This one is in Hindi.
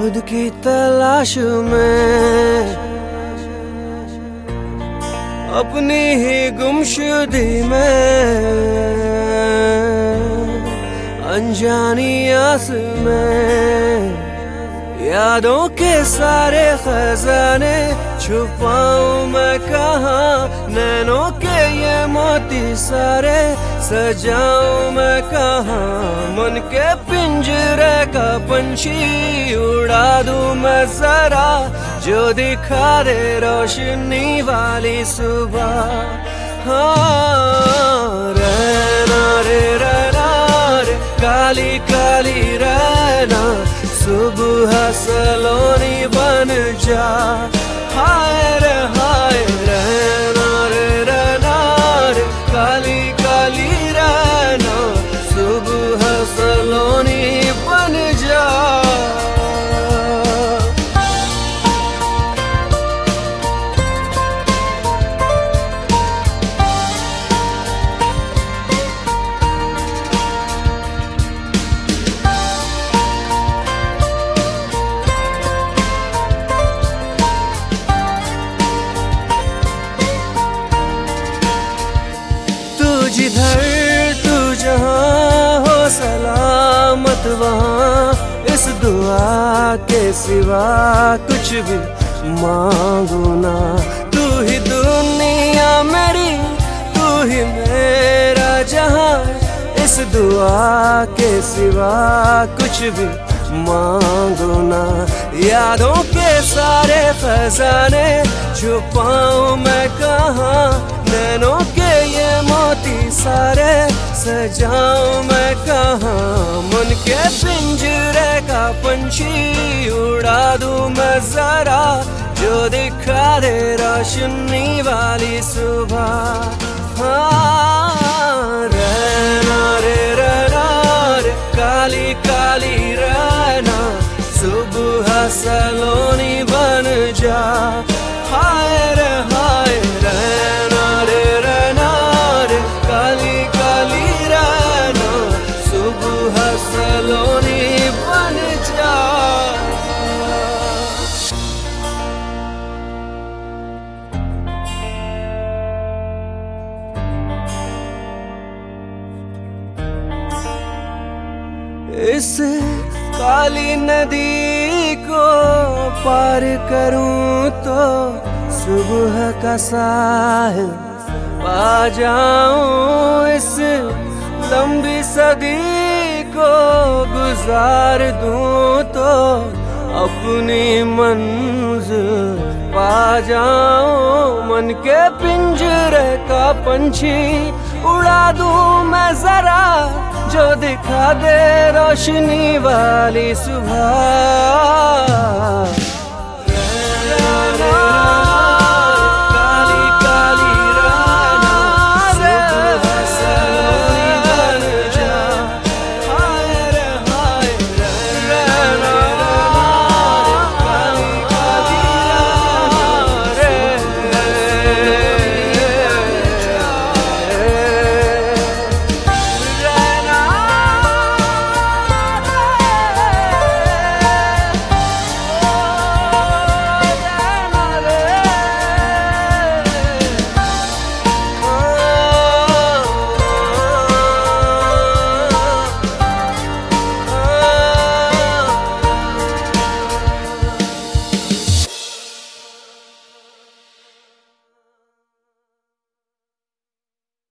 खुद की तलाश में, अपनी ही गुमशुदगी में, अनजानी आस में, यादों के सारे खजाने छुपाऊं मैं कहाँ। नैनों के ये मोती सारे सजाऊं मैं कहाँ। मन के पिंजरे का पंछी उड़ा दूं मैं जरा, जो दिखा दे रोशनी वाली सुबह। हाँ, रहना रे काली काली रहना, सुबह सलोनी बन जा। हाय रे रहना रे काली काली रहना, सुबह सलोनी बन जा। जिधर तू जहाँ हो सलामत वहाँ, इस दुआ के सिवा कुछ भी मांगू ना। तू ही दुनिया मेरी, तू ही मेरा जहाँ, इस दुआ के सिवा कुछ भी मांगो ना। यादों के सारे खजाने छुपाऊं मैं कहाँ। नैनों के ये मोती सारे सजाऊं मैं कहाँ। मन के पिंजरे का पंछी उड़ा दूं मैं जरा, जो दिखा दे रोशनी वाली सुबह। हाँ, रहना रे काली काली रहना, सुबह सलोनी बन जा। हाय रे रहना रे काली काली रहना, सुबह सलोनी बन जा। इस काली नदी को पार करूं तो सुबह का साहिल पा जाऊं। इस लंबी सदी को गुजार दूं तो अपनी मंजिल पा जाऊं। मन के पिंजरे का पंछी उड़ा दूं मैं जरा, जो दिखा दे रोशनी वाली सुबह।